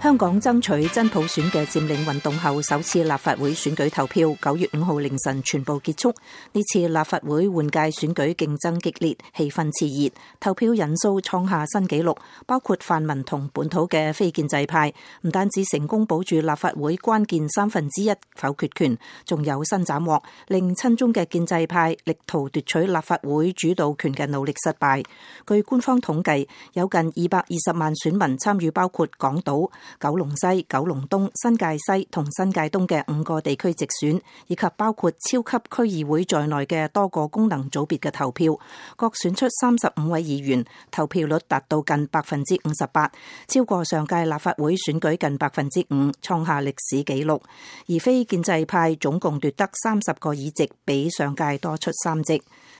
香港爭取真普選嘅佔領運動後，首次立法會選舉投票9月5號凌晨全部結束。呢次立法會換屆選舉競爭激烈，氣氛熾熱，投票人數創下新紀錄，包括泛民同本土嘅非建制派，唔單止成功保住立法會關鍵1/3否決權，仲有新斬獲，令親中嘅建制派力圖奪取立法會主導權嘅努力失敗。據官方統計，有近220萬選民參與包括港島、九龍西、九龍東、新界西同新界東嘅5個地區直選，以及包括超級區議會在內嘅多個功能組別嘅投票，各選出35位議員，投票率達到近58%，超過上屆立法會選舉近5%，創下歷史紀錄。而非建制派總共奪得30個議席，比上屆多出3席。